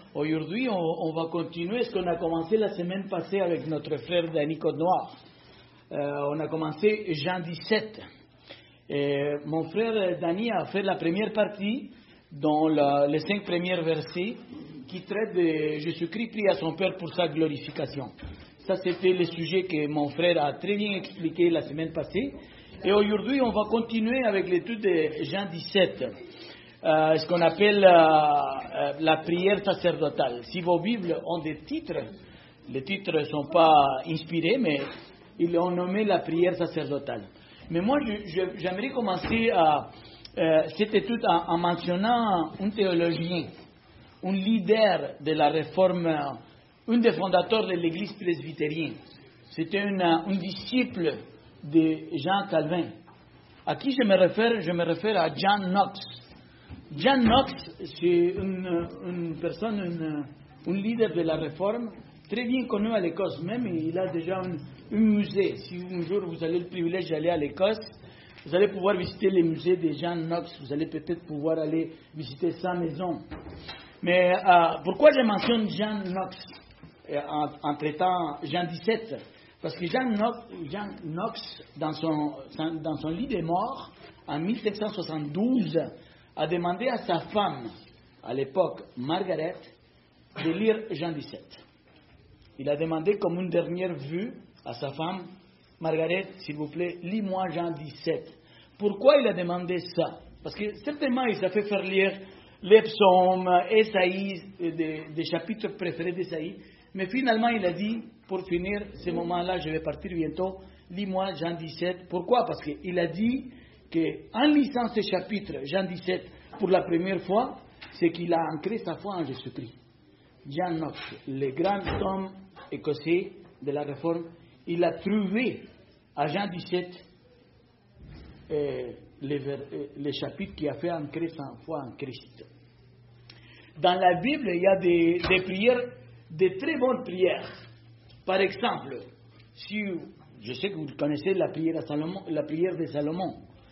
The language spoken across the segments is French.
Aujourd'hui, on va continuer ce qu'on a commencé la semaine passée avec notre frère Danny Côte-Noire. On a commencé Jean 17. Et mon frère Danny a fait la première partie dans les 5 premiers versets qui traitent de Jésus-Christ prie à son Père pour sa glorification. Ça, c'était le sujet que mon frère a très bien expliqué la semaine passée. Et aujourd'hui, on va continuer avec l'étude de Jean 17. Ce qu'on appelle la prière sacerdotale. Si vos Bibles ont des titres, les titres ne sont pas inspirés, mais ils l'ont nommé la prière sacerdotale. Mais moi, j'aimerais commencer cette étude en mentionnant un théologien, un leader de la réforme, un des fondateurs de l'église presbytérienne. C'était un disciple de Jean Calvin. À qui je me réfère? Je me réfère à John Knox. John Knox, c'est une personne, un leader de la Réforme, très bien connu à l'Écosse. Même, il a déjà un musée. Si un jour vous avez le privilège d'aller à l'Écosse, vous allez pouvoir visiter les musées de John Knox. Vous allez peut-être pouvoir aller visiter sa maison. Mais pourquoi je mentionne John Knox en traitant Jean 17? Parce que John Knox, dans son lit de mort, en 1772, a demandé à sa femme, à l'époque, Margaret, de lire Jean 17. Il a demandé comme une dernière vue à sa femme, Margaret, s'il vous plaît, lis-moi Jean 17. Pourquoi il a demandé ça? Parce que certainement, il s'est fait faire lire les psaumes, Ésaïe, des chapitres préférés d'Ésaïe, mais finalement, il a dit, pour finir ce moment-là, je vais partir bientôt, lis-moi Jean 17. Pourquoi? Parce qu'il a dit qu'en lisant ce chapitre, Jean 17, pour la première fois, c'est qu'il a ancré sa foi en Jésus-Christ. John Knox, le grand homme écossais de la Réforme, il a trouvé à Jean 17 les chapitres qui a fait ancrer sa foi en Christ. Dans la Bible, il y a des prières, des très bonnes prières. Par exemple, si je sais que vous connaissez la prière de Salomon.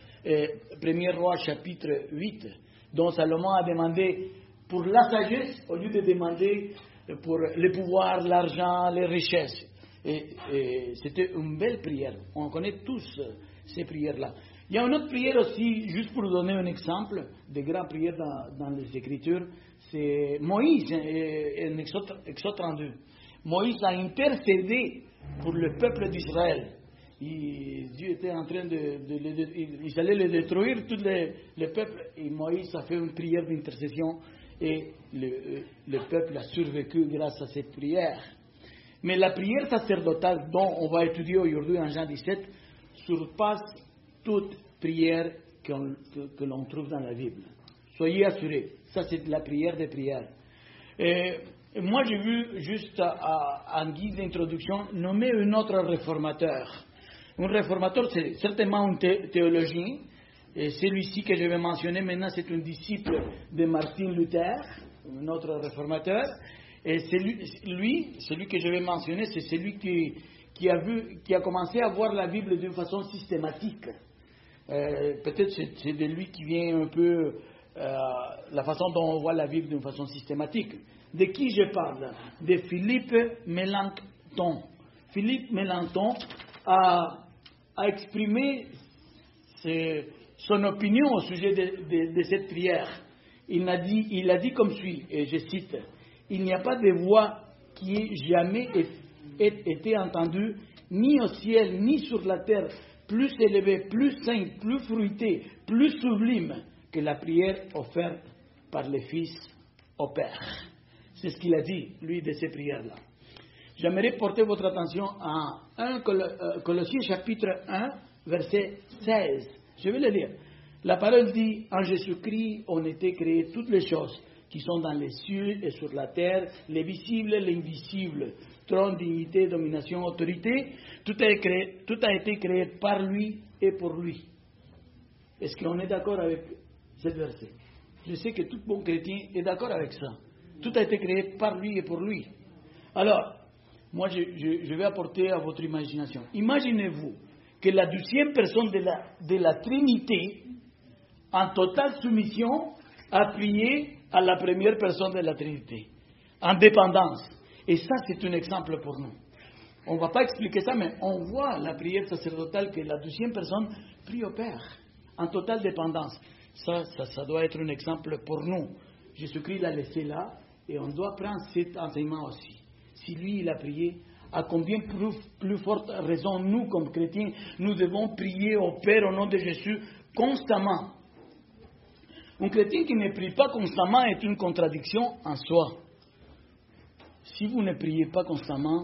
1er Roi chapitre 8, dont Salomon a demandé pour la sagesse au lieu de demander pour le pouvoir, l'argent, les richesses. Et c'était une belle prière. On connaît tous ces prières-là. Il y a une autre prière aussi, juste pour vous donner un exemple, des grandes prières dans les Écritures, c'est Moïse, en Exode 32. Moïse a intercédé pour le peuple d'Israël. Dieu était en train ils allaient le détruire, tout le peuple, et Moïse a fait une prière d'intercession, et le peuple a survécu grâce à cette prière. Mais la prière sacerdotale dont on va étudier aujourd'hui en Jean 17 surpasse toute prière que l'on trouve dans la Bible. Soyez assurés, ça c'est la prière des prières. Et moi j'ai vu juste en guise d'introduction nommer un autre réformateur. Un réformateur, c'est certainement un théologien. Et celui-ci que je vais mentionner maintenant, c'est un disciple de Martin Luther, un autre réformateur. Et celui que je vais mentionner, c'est celui qui a commencé à voir la Bible d'une façon systématique. Peut-être c'est de lui qui vient un peu la façon dont on voit la Bible d'une façon systématique. De qui je parle? De Philippe Melanchthon. Philippe Melanchthon a exprimé son opinion au sujet de cette prière. Il a dit comme suit, et je cite, « Il n'y a pas de voix qui ait jamais été entendue, ni au ciel, ni sur la terre, plus élevée, plus sainte, plus fruitée, plus sublime que la prière offerte par le Fils au Père. » C'est ce qu'il a dit, lui, de ces prières-là. J'aimerais porter votre attention à 1 Colossiens chapitre 1, verset 16. Je vais le lire. La parole dit, en Jésus-Christ ont été créées toutes les choses qui sont dans les cieux et sur la terre, les visibles, les invisibles, trône, dignité, domination, autorité. Tout a été créé par lui et pour lui. Est-ce qu'on est d'accord avec ce verset? Je sais que tout bon chrétien est d'accord avec ça. Tout a été créé par lui et pour lui. Alors, moi, je vais apporter à votre imagination. Imaginez-vous que la 12e personne de la Trinité, en totale soumission, a prié à la première personne de la Trinité. en dépendance. Et ça, c'est un exemple pour nous. On ne va pas expliquer ça, mais on voit la prière sacerdotale que la 12e personne prie au Père, en totale dépendance. Ça doit être un exemple pour nous. Jésus-Christ l'a laissé là, et on doit prendre cet enseignement aussi. Si lui, il a prié, à combien plus forte raison, nous, comme chrétiens, nous devons prier au Père au nom de Jésus constamment. Un chrétien qui ne prie pas constamment est une contradiction en soi. Si vous ne priez pas constamment,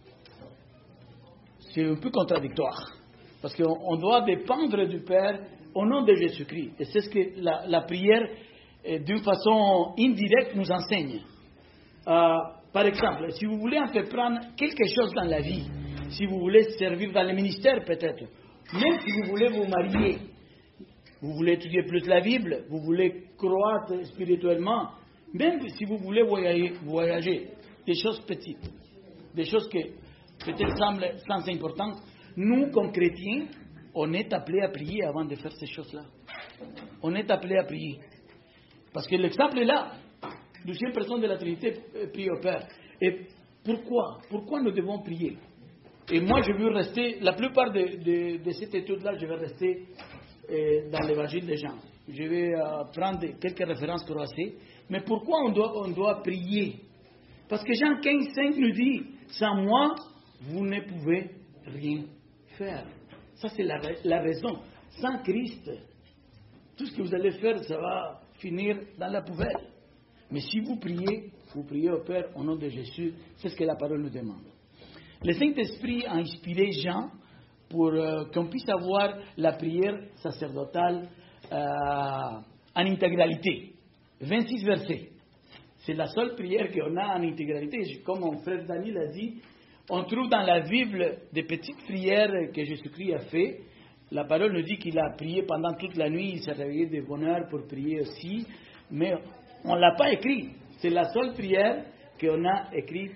c'est un peu contradictoire. Parce qu'on doit dépendre du Père au nom de Jésus-Christ. Et c'est ce que la prière, d'une façon indirecte, nous enseigne. Par exemple, si vous voulez entreprendre quelque chose dans la vie, si vous voulez servir dans le ministère peut-être, même si vous voulez vous marier, vous voulez étudier plus la Bible, vous voulez croître spirituellement, même si vous voulez voyager, des choses petites, des choses qui peut-être semblent sans importance, nous, comme chrétiens, on est appelés à prier avant de faire ces choses-là. On est appelés à prier. Parce que l'exemple est là. 12e personne de la Trinité prie au Père. Et pourquoi nous devons prier? Et moi, je veux rester, la plupart de cette étude-là, je vais rester dans l'évangile de Jean. Je vais prendre quelques références croisées. Mais pourquoi on doit prier? Parce que Jean 15,5 nous dit, sans moi, vous ne pouvez rien faire. Ça, c'est la raison. Sans Christ, tout ce que vous allez faire, ça va finir dans la poubelle. Mais si vous priez au Père au nom de Jésus, c'est ce que la parole nous demande. Le Saint-Esprit a inspiré Jean pour qu'on puisse avoir la prière sacerdotale en intégralité. 26 versets. C'est la seule prière qu'on a en intégralité. Comme mon frère Daniel a dit, on trouve dans la Bible des petites prières que Jésus-Christ a fait. La parole nous dit qu'il a prié pendant toute la nuit, il s'est réveillé de bonne heure pour prier aussi. Mais on ne l'a pas écrit. C'est la seule prière qu'on a écrite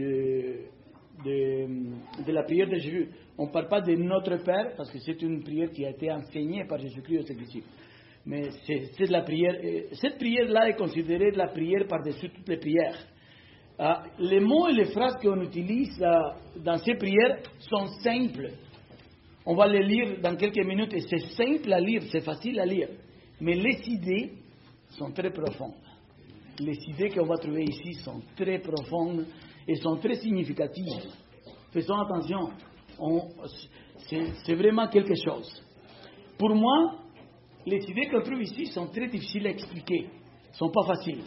de la prière de Jésus. On ne parle pas de notre Père, parce que c'est une prière qui a été enseignée par Jésus-Christ aux disciples. Mais c'est la prière. Cette prière-là est considérée la prière par-dessus toutes les prières. Les mots et les phrases qu'on utilise dans ces prières sont simples. On va les lire dans quelques minutes et c'est simple à lire, c'est facile à lire. Mais les idées sont très profondes. Les idées qu'on va trouver ici sont très profondes et sont très significatives. Faisons attention, c'est vraiment quelque chose. Pour moi, les idées qu'on trouve ici sont très difficiles à expliquer, ne sont pas faciles.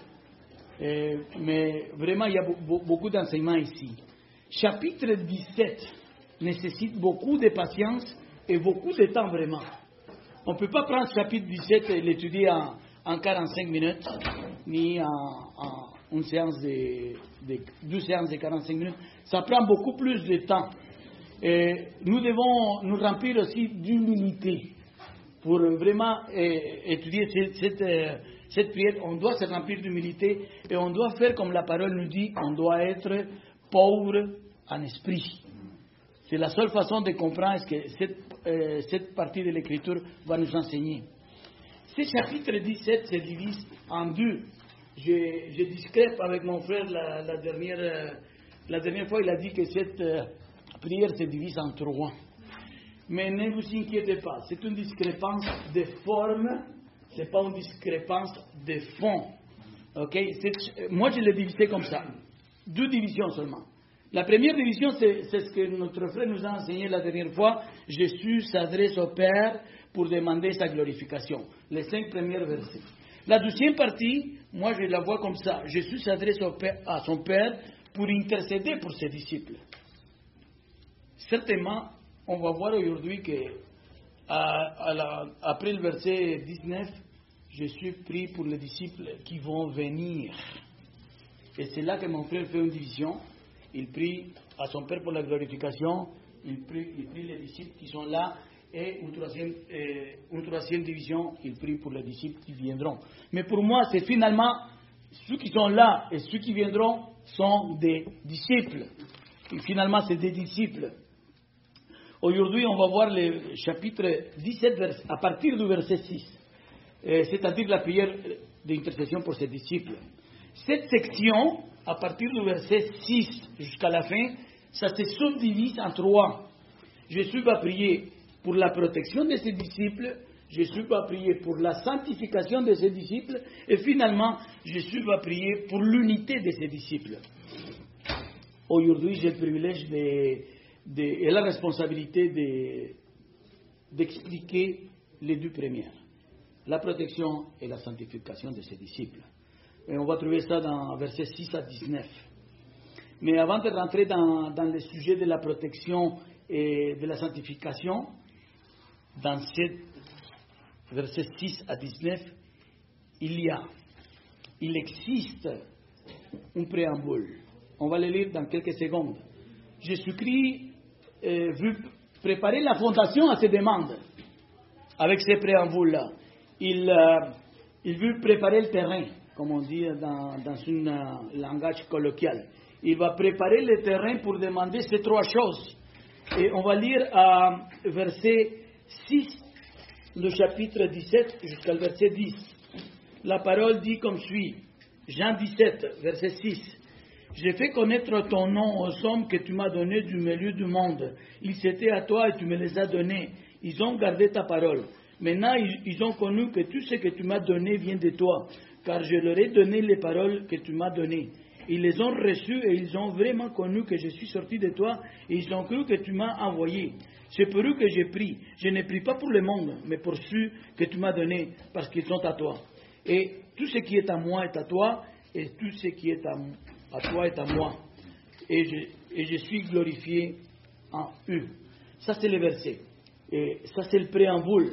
Mais vraiment, il y a beaucoup d'enseignements ici. Chapitre 17 nécessite beaucoup de patience et beaucoup de temps vraiment. On ne peut pas prendre chapitre 17 et l'étudier en 45 minutes, ni en une séance deux séances de 45 minutes. Ça prend beaucoup plus de temps. Et nous devons nous remplir aussi d'humilité pour vraiment étudier cette prière. On doit se remplir d'humilité et on doit faire comme la parole nous dit, on doit être pauvre en esprit. C'est la seule façon de comprendre ce que cette partie de l'Écriture va nous enseigner. Ce chapitre 17 se divise en deux. Je discrète avec mon frère la dernière fois, il a dit que cette prière se divise en trois. Mais ne vous inquiétez pas, c'est une discrépance de forme, ce n'est pas une discrépance de fond. Okay? Moi, je l'ai divisé comme ça. Deux divisions seulement. La première division, c'est ce que notre frère nous a enseigné la dernière fois. Jésus s'adresse au Père pour demander sa glorification. Les 5 premiers versets. La deuxième partie, moi je la vois comme ça. Jésus s'adresse à son Père pour intercéder pour ses disciples. Certainement, on va voir aujourd'hui que après le verset 19, Jésus prie pour les disciples qui vont venir. Et c'est là que mon frère fait une division. Il prie à son Père pour la glorification, il prie les disciples qui sont là, et une troisième division, il prie pour les disciples qui viendront. Mais pour moi, c'est finalement, ceux qui sont là et ceux qui viendront sont des disciples. Et finalement, c'est des disciples. Aujourd'hui, on va voir le chapitre 17, à partir du verset 6, c'est-à-dire la prière d'intercession pour ses disciples. Cette section à partir du verset 6 jusqu'à la fin, ça se subdivise en 3. Jésus va prier pour la protection de ses disciples, Jésus va prier pour la sanctification de ses disciples, et finalement, Jésus va prier pour l'unité de ses disciples. Aujourd'hui, j'ai le privilège et la responsabilité d'expliquer les deux premières, la protection et la sanctification de ses disciples. Et on va trouver ça dans versets 6 à 19. Mais avant de rentrer dans le sujet de la protection et de la sanctification, dans ces versets 6 à 19, il existe un préambule. On va le lire dans quelques secondes. Jésus-Christ veut préparer la fondation à ses demandes avec ces préambules-là. Il veut préparer le terrain, comme on dit dans un langage colloquial. Il va préparer le terrain pour demander ces 3 choses. Et on va lire à verset 6, le chapitre 17, jusqu'au verset 10. La parole dit comme suit. Jean 17, verset 6. J'ai fait connaître ton nom aux hommes que tu m'as donnés du milieu du monde. Ils étaient à toi et tu me les as donnés. Ils ont gardé ta parole. Maintenant, ils ont connu que tout ce que tu m'as donné vient de toi, car je leur ai donné les paroles que tu m'as données. Ils les ont reçues et ils ont vraiment connu que je suis sorti de toi et ils ont cru que tu m'as envoyé. C'est pour eux que j'ai pris. Je ne prie pas pour le monde, mais pour ceux que tu m'as donnés, parce qu'ils sont à toi. Et tout ce qui est à moi est à toi, et tout ce qui est à toi est à moi. Et je suis glorifié en eux. Ça, c'est le verset. Et ça, c'est le préambule.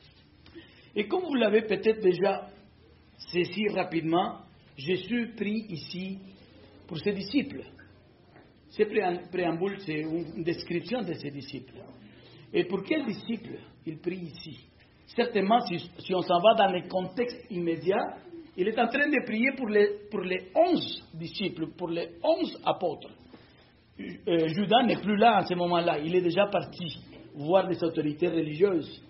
Et comme vous l'avez peut-être déjà saisi rapidement, Jésus prie ici pour ses disciples. Ce préambule, c'est une description de ses disciples. Et pour quels disciples il prie ici? Certainement, si on s'en va dans le contexte immédiat, il est en train de prier pour les 11 disciples, pour les 11 apôtres. Judas n'est plus là en ce moment-là, il est déjà parti voir les autorités religieuses.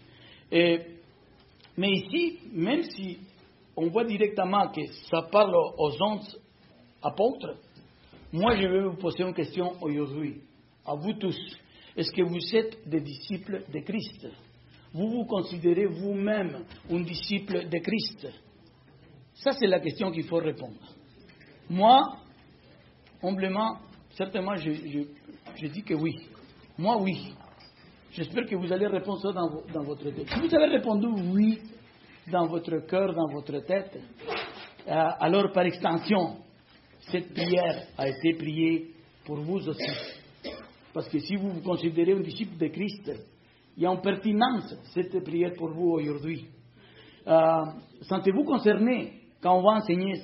Mais ici, même si on voit directement que ça parle aux 11 apôtres, moi je vais vous poser une question aujourd'hui, à vous tous. Est-ce que vous êtes des disciples de Christ? Vous vous considérez vous-même un disciple de Christ? Ça, c'est la question qu'il faut répondre. Moi, humblement, certainement, je dis que oui. Moi, oui. J'espère que vous allez répondre ça dans votre tête. Si vous avez répondu oui dans votre cœur, dans votre tête, alors par extension, cette prière a été priée pour vous aussi. Parce que si vous vous considérez un disciple de Christ, il y a une pertinence cette prière pour vous aujourd'hui. Sentez-vous concerné quand on va enseigner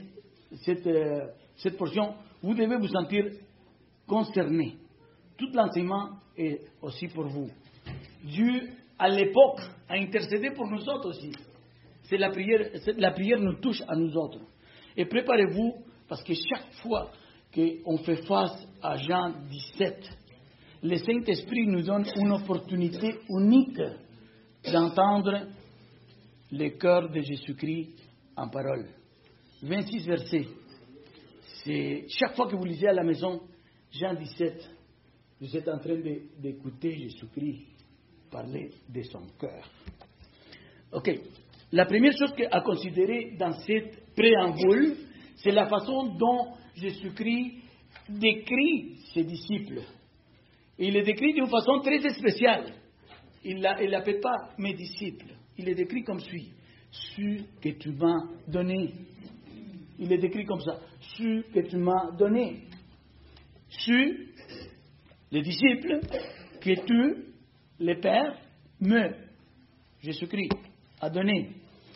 cette portion? Vous devez vous sentir concerné. Tout l'enseignement est aussi pour vous. Dieu, à l'époque, a intercédé pour nous autres aussi. La prière nous touche à nous autres. Et préparez-vous, parce que chaque fois qu'on fait face à Jean 17, le Saint-Esprit nous donne une opportunité unique d'entendre le cœur de Jésus-Christ en parole. 26 versets. C'est chaque fois que vous lisez à la maison Jean 17, vous êtes en train d'écouter Jésus-Christ parler de son cœur. Ok. La première chose à considérer dans cette préambule, c'est la façon dont Jésus-Christ décrit ses disciples. Il les décrit d'une façon très spéciale. Il n'appelle pas mes disciples. Il les décrit comme suit. Ceux que tu m'as donné. Il les décrit comme ça. Ceux que tu m'as donné. Ceux, les disciples, que tu, le Père, Jésus-Christ, a donné.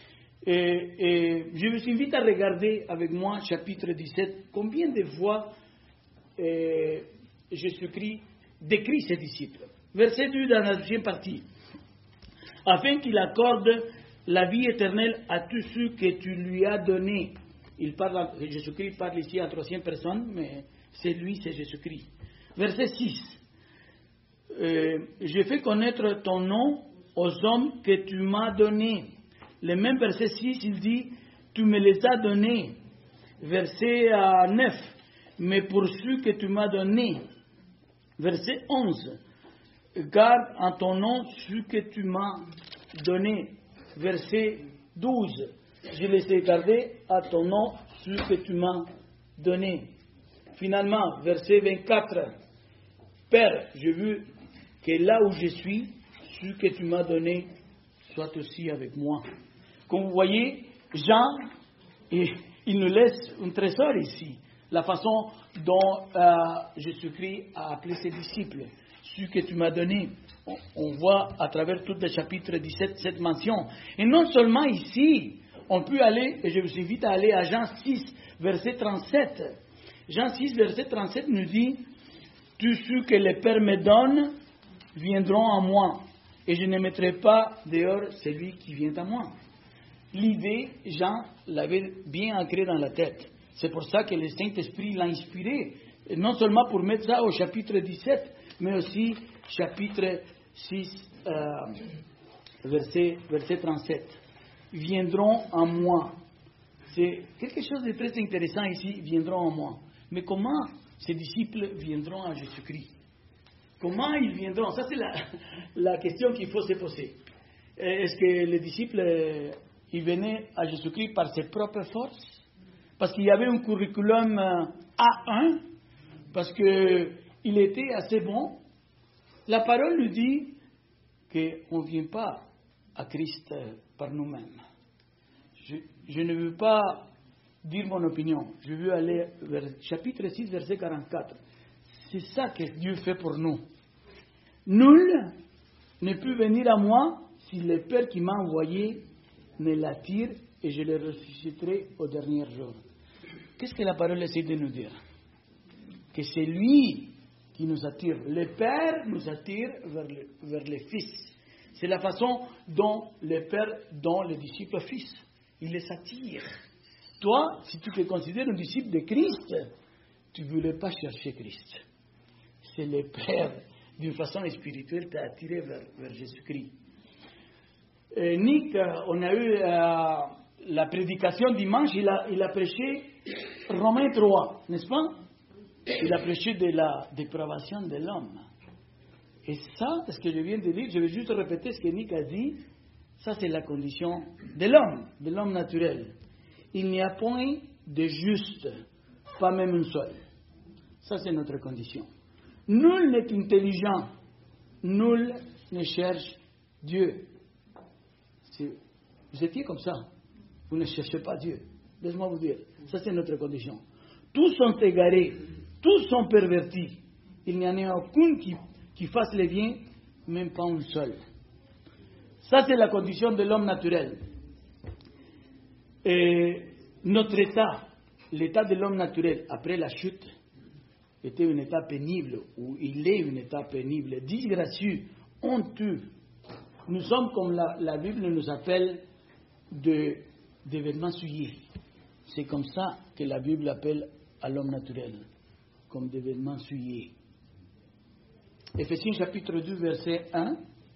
Et je vous invite à regarder avec moi, chapitre 17, combien de fois Jésus-Christ décrit ses disciples. Verset 2 dans la deuxième partie. Afin qu'il accorde la vie éternelle à tous ceux que tu lui as donnés. Jésus-Christ parle ici en troisième personne, mais c'est lui, c'est Jésus-Christ. Verset 6. J'ai fait connaître ton nom aux hommes que tu m'as donnés. Le même verset 6, il dit, tu me les as donnés. Verset 9. mais pour ce que tu m'as donné. Verset 11. Garde en ton nom ce que tu m'as donné. Verset 12. Je laissé garder à ton nom ce que tu m'as donné. Finalement, verset 24. Père, je veux que là où je suis, ce que tu m'as donné soit aussi avec moi. Comme vous voyez, Jean, il nous laisse un trésor ici. La façon dont Jésus-Christ a appelé ses disciples. Ce que tu m'as donné, on voit à travers tout le chapitre 17 cette mention. Et non seulement ici, on peut aller, et je vous invite à aller à Jean 6, verset 37. Jean 6, verset 37 nous dit, « Tous ceux que le Père me donne viendront à moi, et je ne mettrai pas dehors celui qui vient à moi. » L'idée, Jean l'avait bien ancrée dans la tête. C'est pour ça que le Saint-Esprit l'a inspiré, non seulement pour mettre ça au chapitre 17, mais aussi chapitre 6, verset 37. Viendront à moi. C'est quelque chose de très intéressant ici, viendront à moi. Mais comment ces disciples viendront à Jésus-Christ? Comment ils viendront? Ça, c'est la question qu'il faut se poser. Est-ce que les disciples, ils venaient à Jésus-Christ par ses propres forces? Parce qu'il y avait un curriculum A1, parce qu'il était assez bon. La parole nous dit qu'on ne vient pas à Christ par nous-mêmes. Je ne veux pas dire mon opinion. Je veux aller vers chapitre 6, verset 44. C'est ça que Dieu fait pour nous. Nul ne peut venir à moi si le Père qui m'a envoyé me l'attire et je le ressusciterai au dernier jour. Qu'est-ce que la parole essaie de nous dire? Que c'est lui qui nous attire. Le Père nous attire vers le Fils. C'est la façon dont le Père donne les disciples au Fils. Il les attire. Toi, si tu te considères un disciple de Christ, tu ne voulais pas chercher Christ. C'est le Père, d'une façon spirituelle, t'a attiré vers Jésus-Christ. Nick, on a eu la prédication dimanche, il a prêché Romains 3, n'est-ce pas? Il a prêché de la dépravation de l'homme. Et ça, ce que je viens de dire, je vais juste répéter ce que Nick a dit, ça c'est la condition de l'homme naturel. Il n'y a point de juste, pas même un seul. Ça c'est notre condition. Nul n'est intelligent, nul ne cherche Dieu. Vous étiez comme ça, vous ne cherchez pas Dieu. Laisse-moi vous dire, ça c'est notre condition. Tous sont égarés, tous sont pervertis. Il n'y en a aucun qui fasse le bien, même pas un seul. Ça c'est la condition de l'homme naturel. Et notre état, l'état de l'homme naturel après la chute, était un état pénible, ou il est un état pénible, disgracieux, honteux. Nous sommes comme la Bible nous appelle des vêtements souillés. C'est comme ça que la Bible appelle à l'homme naturel, comme des vêtements souillés. Éphésiens chapitre 2, verset 1,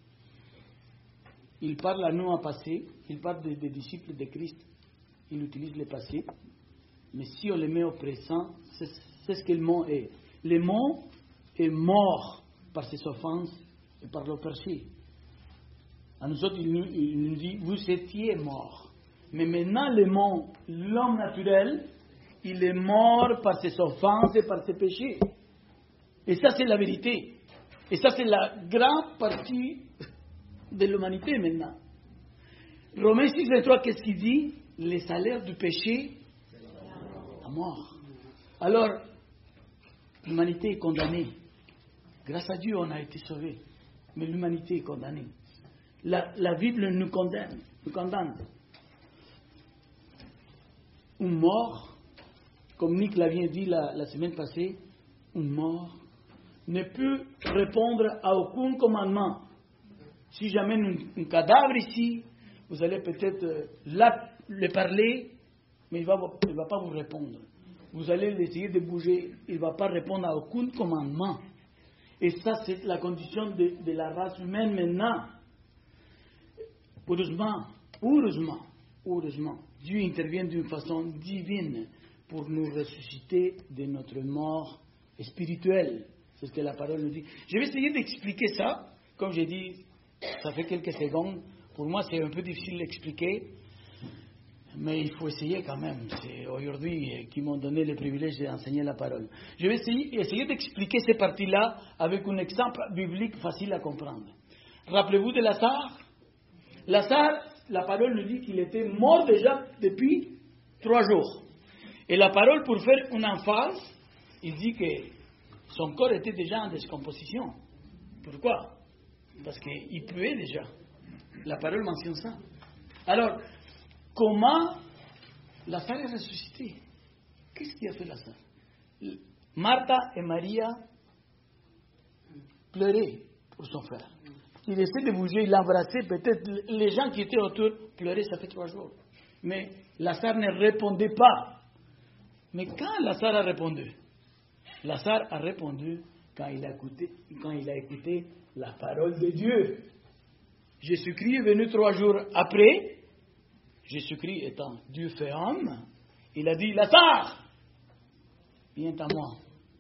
il parle à nous en passé, il parle des disciples de Christ, il utilise le passé, mais si on le met au présent, c'est ce que le mot est. Le mot est mort par ses offenses et par le péché. À nous autres, il nous dit, vous étiez morts. Mais maintenant, l'homme naturel, il est mort par ses offenses et par ses péchés. Et ça, c'est la vérité. Et ça, c'est la grande partie de l'humanité maintenant. Romains 6, 23, qu'est-ce qu'il dit? Le salaire du péché, la mort. Alors, l'humanité est condamnée. Grâce à Dieu, on a été sauvés. Mais l'humanité est condamnée. La Bible nous condamne. Un mort, comme Nick l'a bien dit la semaine passée, un mort ne peut répondre à aucun commandement. Si j'amène un cadavre ici, vous allez peut-être le parler, mais il ne va pas vous répondre. Vous allez essayer de bouger, il ne va pas répondre à aucun commandement. Et ça, c'est la condition de la race humaine maintenant. Heureusement, Dieu intervient d'une façon divine pour nous ressusciter de notre mort spirituelle. C'est ce que la parole nous dit. Je vais essayer d'expliquer ça. Comme j'ai dit, ça fait quelques secondes. Pour moi, c'est un peu difficile d'expliquer. Mais il faut essayer quand même. C'est aujourd'hui qu'ils m'ont donné le privilège d'enseigner la parole. Je vais essayer d'expliquer ces parties-là avec un exemple biblique facile à comprendre. Rappelez-vous de Lazare. Lazare, la parole nous dit qu'il était mort déjà depuis 3 jours. Et la parole, pour faire une emphase, il dit que son corps était déjà en décomposition. Pourquoi? Parce qu'il puait déjà. La parole mentionne ça. Alors, comment Lazare est ressuscité? Qu'est-ce qui a fait Lazare? Martha et Maria pleuraient pour son frère. Il essaie de bouger, il l'embrassait, peut-être les gens qui étaient autour pleuraient, ça fait 3 jours. Mais Lazare ne répondait pas. Mais quand Lazare a répondu? Lazare a répondu quand il a écouté la parole de Dieu. Jésus-Christ est venu 3 jours après. Jésus-Christ étant Dieu fait homme, il a dit, Lazare, viens à moi.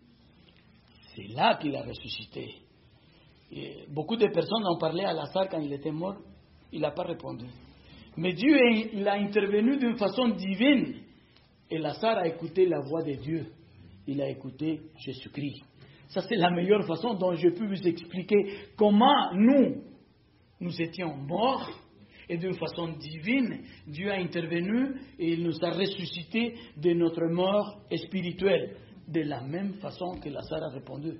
C'est là qu'il a ressuscité. Et beaucoup de personnes ont parlé à Lazare quand il était mort, il n'a pas répondu. Mais Dieu il a intervenu d'une façon divine. Et Lazare a écouté la voix de Dieu. Il a écouté Jésus-Christ. Ça, c'est la meilleure façon dont je peux vous expliquer comment nous étions morts. Et d'une façon divine, Dieu a intervenu et il nous a ressuscités de notre mort spirituelle. De la même façon que Lazare a répondu.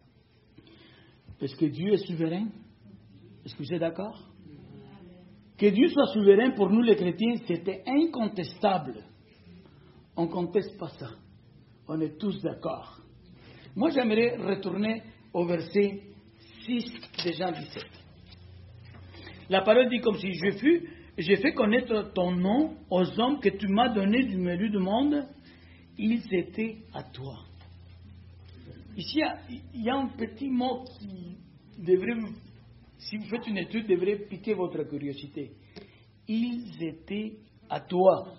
Est-ce que Dieu est souverain? Est-ce que vous êtes d'accord? Que Dieu soit souverain pour nous les chrétiens, c'était incontestable. On ne conteste pas ça. On est tous d'accord. Moi, j'aimerais retourner au verset 6 de Jean 17. La parole dit comme si j'ai fait connaître ton nom aux hommes que tu m'as donné du milieu du monde, ils étaient à toi. Ici, il y a un petit mot qui devrait, si vous faites une étude, devrait piquer votre curiosité. Ils étaient à toi.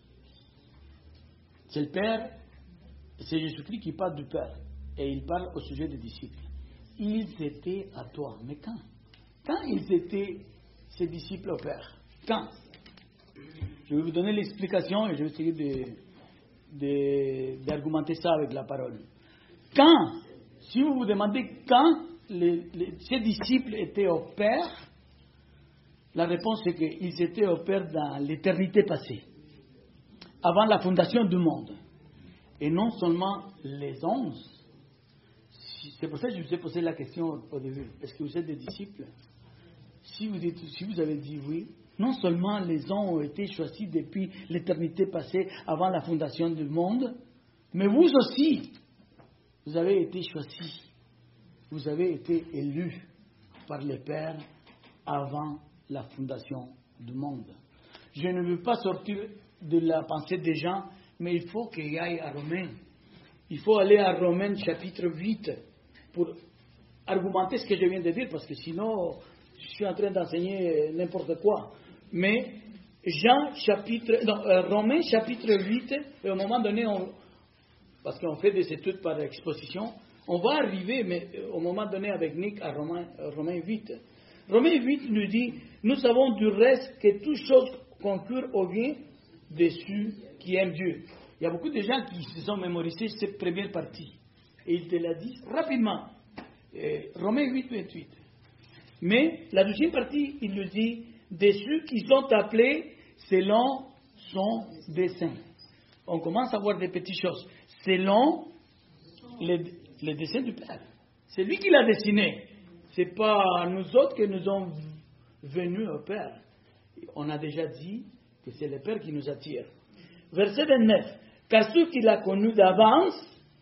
C'est le Père, c'est Jésus-Christ qui parle du Père. Et il parle au sujet des disciples. Ils étaient à toi. Mais quand? Quand ils étaient ses disciples au Père? Quand? Je vais vous donner l'explication et je vais essayer d'argumenter ça avec la parole. Quand? Si vous vous demandez quand ces disciples étaient au Père, la réponse est qu'ils étaient au Père dans l'éternité passée, avant la fondation du monde. Et non seulement les 11. C'est pour ça que je vous ai posé la question au début. Est-ce que vous êtes des disciples? Si vous avez dit oui, non seulement les 11 ont été choisis depuis l'éternité passée, avant la fondation du monde, mais vous aussi, vous avez été choisis. Vous avez été élus par le Père avant la fondation du monde. Je ne veux pas sortir de la pensée des gens, mais il faut qu'il y aille à Romains. Il faut aller à Romains chapitre 8 pour argumenter ce que je viens de dire, parce que sinon, je suis en train d'enseigner n'importe quoi. Mais Romains chapitre 8, et au moment donné, parce qu'on fait des études par exposition, on va arriver, mais au moment donné avec Nick, à Romains 8. Romains 8 nous dit, nous savons du reste que toutes choses concourent au bien de ceux qui aiment Dieu. Il y a beaucoup de gens qui se sont mémorisés cette première partie. Et il te l'a dit rapidement. Romains 8, 28. Mais la deuxième partie, il nous dit, de ceux qui sont appelés selon son dessein. On commence à voir des petites choses. Selon le dessein du Père. C'est lui qui l'a dessiné. Ce n'est pas nous autres que nous sommes venus au Père. On a déjà dit que c'est le Père qui nous attire. Verset 29. Car ceux qu'il a connus d'avance,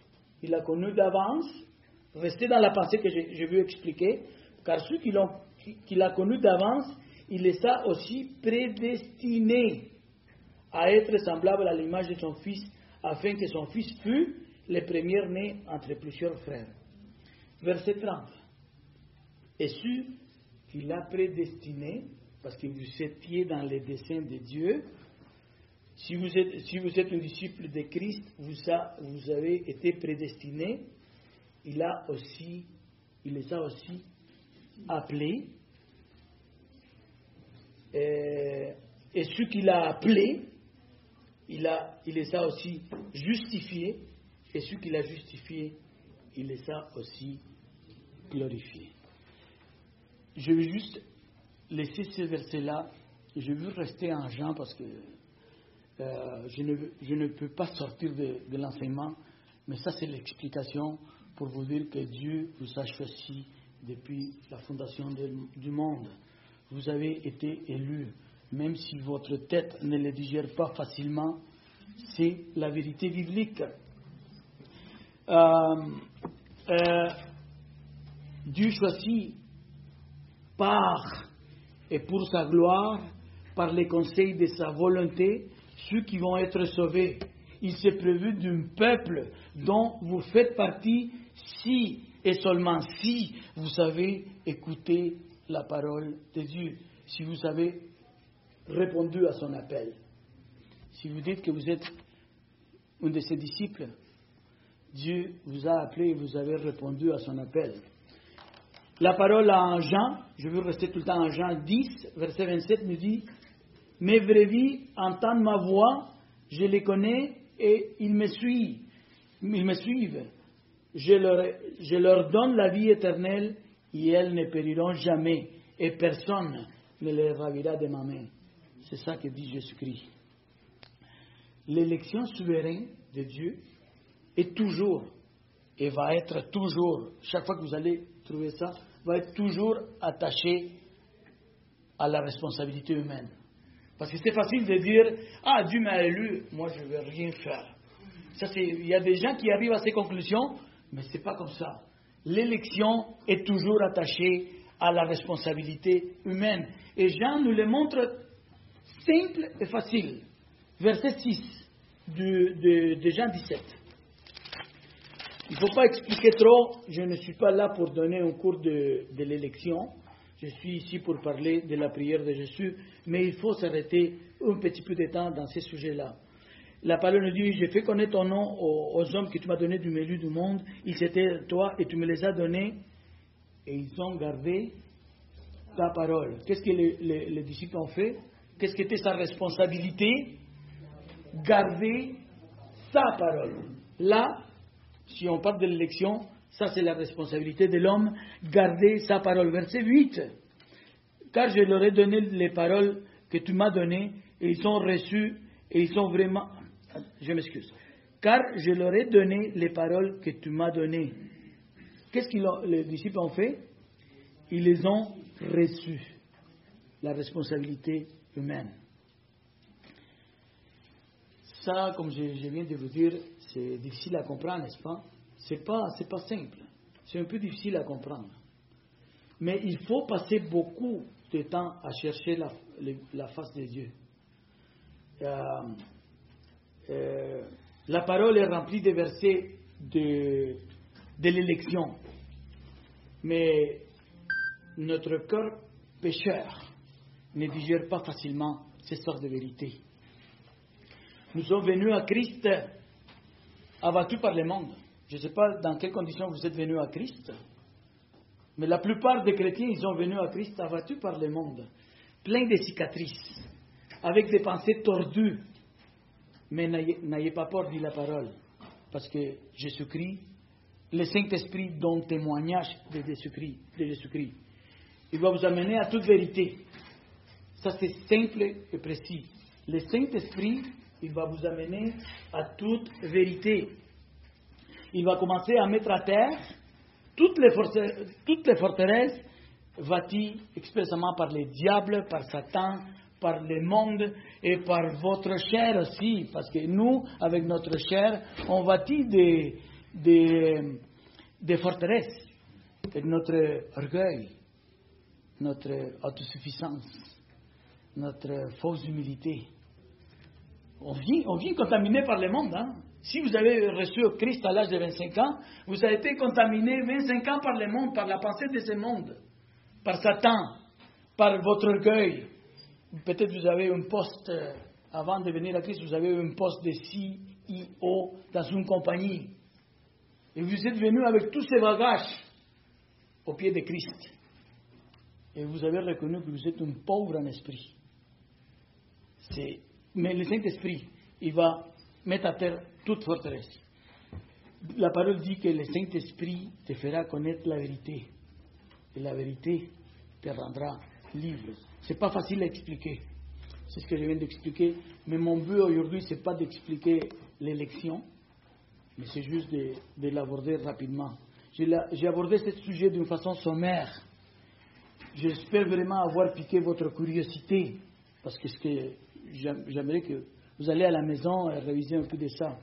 restez dans la pensée que je veux expliquer, car ceux qu'il a connus d'avance, il les a aussi prédestinés à être semblables à l'image de son Fils, afin que son Fils fût le premier-né entre plusieurs frères. Verset 30. Et ceux qu'il a prédestinés, parce que vous étiez dans les desseins de Dieu, Si vous êtes un disciple de Christ, vous avez été prédestiné. Il les a aussi appelés. Et ceux qu'il a appelés, il les a aussi justifiés. Et ceux qu'il a justifiés, il les a aussi glorifiés. Je vais juste laisser ce verset-là. Je veux rester en Jean parce que je ne peux pas sortir de l'enseignement. Mais ça, c'est l'explication pour vous dire que Dieu vous a choisi depuis la fondation du monde. Vous avez été élus, même si votre tête ne le digère pas facilement. C'est la vérité biblique. Dieu choisit par et pour sa gloire, par les conseils de sa volonté, ceux qui vont être sauvés. Il s'est prévu d'un peuple dont vous faites partie si et seulement si vous savez écouter la parole de Dieu, si vous avez répondu à son appel. Si vous dites que vous êtes un de ses disciples, Dieu vous a appelé et vous avez répondu à son appel. La parole en Jean, je veux rester tout le temps en Jean 10, verset 27, nous dit « Mes brebis entendent ma voix, je les connais et ils me suivent. Je leur donne la vie éternelle et elles ne périront jamais et personne ne les ravira de ma main. » C'est ça que dit Jésus-Christ. L'élection souveraine de Dieu est toujours et va être toujours, chaque fois que vous allez trouver ça, va être toujours attaché à la responsabilité humaine. Parce que c'est facile de dire « Ah, Dieu m'a élu, moi je ne vais rien faire. » Il y a des gens qui arrivent à ces conclusions, mais ce n'est pas comme ça. L'élection est toujours attachée à la responsabilité humaine. Et Jean nous le montre simple et facile. Verset 6 de Jean 17. Il ne faut pas expliquer trop, je ne suis pas là pour donner un cours de l'élection. Je suis ici pour parler de la prière de Jésus, mais il faut s'arrêter un petit peu de temps dans ces sujets-là. La parole nous dit, j'ai fait connaître ton nom aux hommes que tu m'as donnés du milieu du monde, ils étaient toi et tu me les as donnés, et ils ont gardé ta parole. Qu'est-ce que les disciples ont fait? Qu'est-ce qui était sa responsabilité? Garder sa parole. Là, si on parle de l'élection, ça c'est la responsabilité de l'homme, garder sa parole. Verset 8. Car je leur ai donné les paroles que tu m'as données, et ils ont reçu, et ils sont vraiment... Je m'excuse. Car je leur ai donné les paroles que tu m'as données. Qu'est-ce que les disciples ont fait? Ils les ont reçues. La responsabilité humaine. Ça, comme je viens de vous dire, c'est difficile à comprendre, n'est-ce pas? C'est pas simple. C'est un peu difficile à comprendre. Mais il faut passer beaucoup de temps à chercher la face de Dieu. La parole est remplie de versets de l'élection. Mais notre cœur pécheur ne digère pas facilement ces sortes de vérités. Nous sommes venus à Christ abattus par le monde. Je ne sais pas dans quelles conditions vous êtes venus à Christ, mais la plupart des chrétiens, ils sont venus à Christ abattus par le monde, pleins de cicatrices, avec des pensées tordues. Mais n'ayez pas peur, dit la parole, parce que Jésus-Christ, le Saint-Esprit donne témoignage de Jésus-Christ. Il va vous amener à toute vérité. Ça, c'est simple et précis. Le Saint-Esprit, il va vous amener à toute vérité. Il va commencer à mettre à terre toutes les forteresses bâties expressément par les diables, par Satan, par le monde et par votre chair aussi. Parce que nous, avec notre chair, on bâtit des forteresses. Et notre orgueil, notre autosuffisance, notre fausse humilité. On vient contaminé par le monde. Hein? Si vous avez reçu Christ à l'âge de 25 ans, vous avez été contaminé 25 ans par le monde, par la pensée de ce monde, par Satan, par votre orgueil. Peut-être vous avez un poste avant de venir à Christ, vous avez un poste de CEO dans une compagnie. Et vous êtes venu avec tous ces bagages au pied de Christ. Et vous avez reconnu que vous êtes un pauvre en esprit. Mais le Saint-Esprit, il va mettre à terre toute forteresse. La parole dit que le Saint-Esprit te fera connaître la vérité. Et la vérité te rendra libre. Ce n'est pas facile à expliquer. C'est ce que je viens d'expliquer. Mais mon but aujourd'hui, ce n'est pas d'expliquer l'élection, mais c'est juste de l'aborder rapidement. J'ai abordé ce sujet d'une façon sommaire. J'espère vraiment avoir piqué votre curiosité, parce que j'aimerais que vous allez à la maison et réviser un peu de ça.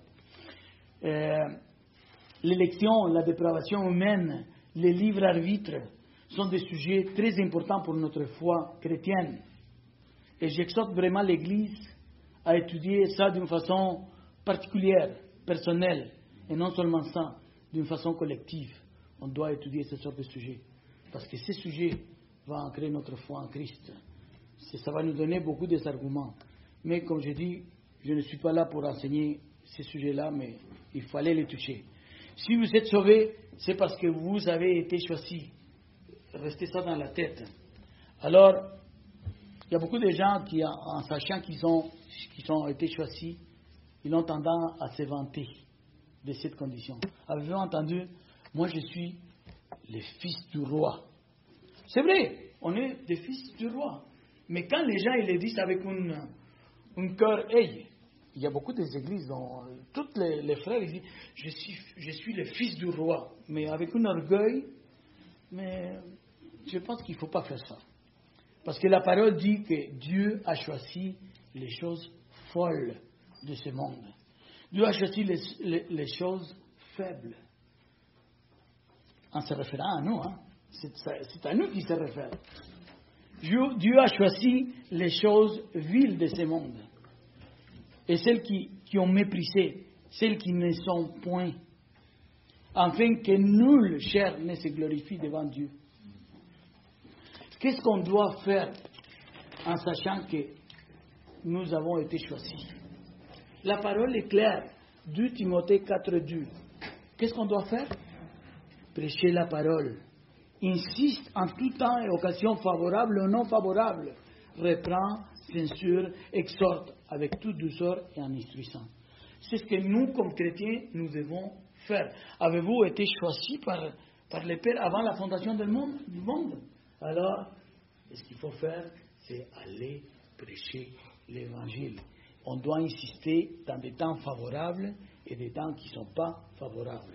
L'élection, la dépravation humaine, les livres arbitres sont des sujets très importants pour notre foi chrétienne. Et j'exhorte vraiment l'Église à étudier ça d'une façon particulière, personnelle, et non seulement ça, d'une façon collective. On doit étudier ce genre de sujets. Parce que ces sujets vont ancrer notre foi en Christ. Ça va nous donner beaucoup d'arguments. Mais comme je dis, je ne suis pas là pour enseigner ces sujets-là, mais il fallait les toucher. Si vous êtes sauvés, c'est parce que vous avez été choisis. Restez ça dans la tête. Alors, il y a beaucoup de gens qui, en sachant qu'ils ont été choisis, ils ont tendance à se vanter de cette condition. Avez-vous entendu? Moi, je suis le fils du roi. C'est vrai, on est des fils du roi. Mais quand les gens ils le disent avec un cœur, hey, il y a beaucoup d'églises dont tous les frères ils disent, je suis le fils du roi. Mais avec un orgueil, mais je pense qu'il ne faut pas faire ça. Parce que la parole dit que Dieu a choisi les choses folles de ce monde. Dieu a choisi les choses faibles. En se référant à nous, hein. C'est à nous qu'il se réfère. Dieu a choisi les choses viles de ce monde. Et celles qui ont méprisé, celles qui ne sont point, afin que nulle chair ne se glorifie devant Dieu. Qu'est-ce qu'on doit faire en sachant que nous avons été choisis? La parole est claire. 2 Timothée 4:2. Qu'est-ce qu'on doit faire? Prêcher la parole. Insiste en tout temps et occasion favorable ou non favorable. Reprend, censure, exhorte avec toute douceur et en instruisant. C'est ce que nous, comme chrétiens, nous devons faire. Avez-vous été choisis par les pères avant la fondation du monde? Alors, ce qu'il faut faire, c'est aller prêcher l'évangile. On doit insister dans des temps favorables et des temps qui ne sont pas favorables.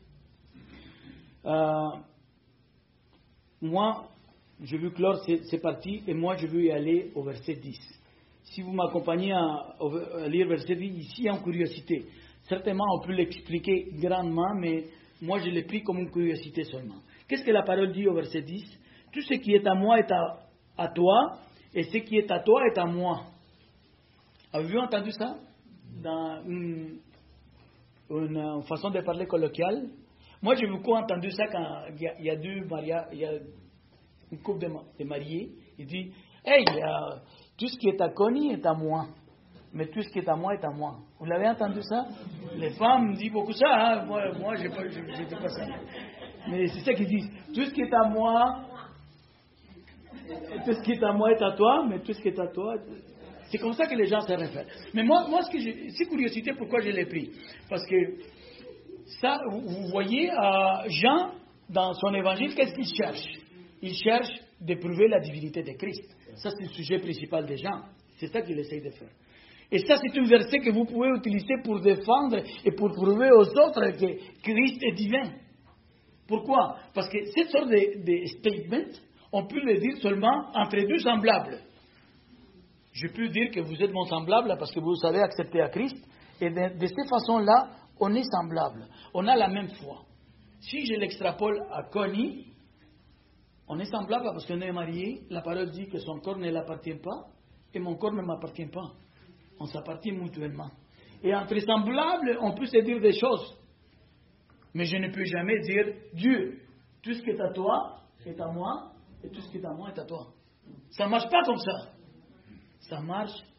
Moi, je veux clore ces parties et moi je veux y aller au verset 10. Si vous m'accompagnez à lire verset 10, ici il y a une curiosité. Certainement on peut l'expliquer grandement, mais moi je l'ai pris comme une curiosité seulement. Qu'est-ce que la parole dit au verset 10? Tout ce qui est à moi est à toi, et ce qui est à toi est à moi. Avez-vous entendu ça dans une façon de parler colloquiale? Moi, j'ai beaucoup entendu ça quand il y a deux mariages, il y a une couple de mariés. Il dit, hey, tout ce qui est à Connie est à moi, mais tout ce qui est à moi est à moi. Vous l'avez entendu ça? Les femmes disent beaucoup ça, hein? Moi, je ne dis pas ça. Mais c'est ça qu'ils disent. Tout ce qui est à moi, tout ce qui est à moi est à toi, mais tout ce qui est à toi, c'est comme ça que les gens se réfèrent. Mais moi c'est curiosité pourquoi je l'ai pris. Parce que ça, vous voyez, Jean, dans son évangile, qu'est-ce qu'il cherche? Il cherche de prouver la divinité de Christ. Ça, c'est le sujet principal de Jean. C'est ça qu'il essaye de faire. Et ça, c'est un verset que vous pouvez utiliser pour défendre et pour prouver aux autres que Christ est divin. Pourquoi? Parce que cette sorte de statement, on peut le dire seulement entre deux semblables. Je peux dire que vous êtes mon semblable parce que vous avez accepté à Christ. Et de cette façon-là, on est semblable. On a la même foi. Si je l'extrapole à Connie, on est semblable parce qu'on est mariés. La parole dit que son corps ne l'appartient pas et mon corps ne m'appartient pas. On s'appartient mutuellement. Et entre semblables, on peut se dire des choses. Mais je ne peux jamais dire Dieu, tout ce qui est à toi est à moi et tout ce qui est à moi est à toi. Ça ne marche pas comme ça. Ça marche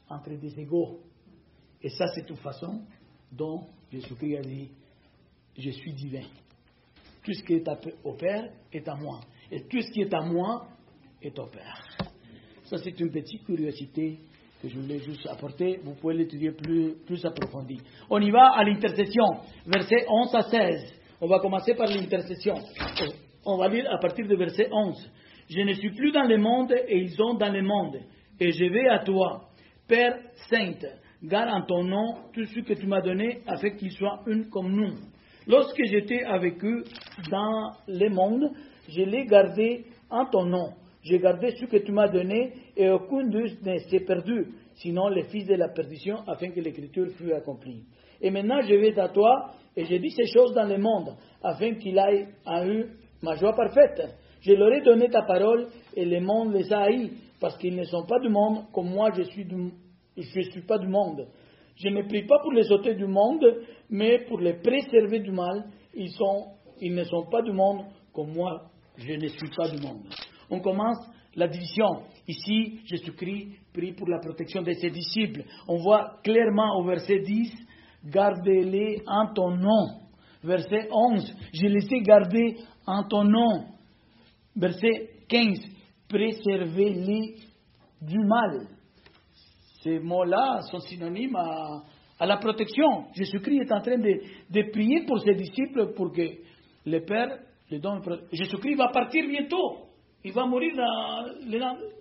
entre des égaux. Et ça, c'est une façon dont Jésus-Christ a dit, je suis divin. Tout ce qui est au Père est à moi. Et tout ce qui est à moi est au Père. Ça, c'est une petite curiosité que je voulais juste apporter. Vous pouvez l'étudier plus approfondi. On y va à l'intercession. Versets 11 à 16. On va commencer par l'intercession. On va lire à partir du verset 11. Je ne suis plus dans le monde et ils sont dans le monde. Et je vais à toi, Père Sainte, garde en ton nom tout ce que tu m'as donné afin qu'ils soient une comme nous. Lorsque j'étais avec eux dans le monde, je l'ai gardé en ton nom. J'ai gardé ce que tu m'as donné et aucun d'eux ne s'est perdu, sinon les fils de la perdition, afin que l'écriture fût accomplie. Et maintenant je vais à toi et je dis ces choses dans le monde, afin qu'il aille en eux ma joie parfaite. Je leur ai donné ta parole et le monde les a haïs, parce qu'ils ne sont pas du monde comme moi je suis pas du monde. Je ne prie pas pour les ôter du monde, mais pour les préserver du mal. Ils ne sont pas du monde comme moi je ne suis pas du monde. On commence la division. Ici, Jésus-Christ prie pour la protection de ses disciples. On voit clairement au verset 10, gardez-les en ton nom. Verset 11, je les ai gardés en ton nom. Verset 15, préservez-les du mal. Ces mots-là sont synonymes à la protection. Jésus-Christ est en train de prier pour ses disciples pour que le Père les donne. Jésus-Christ va partir bientôt. Il va mourir le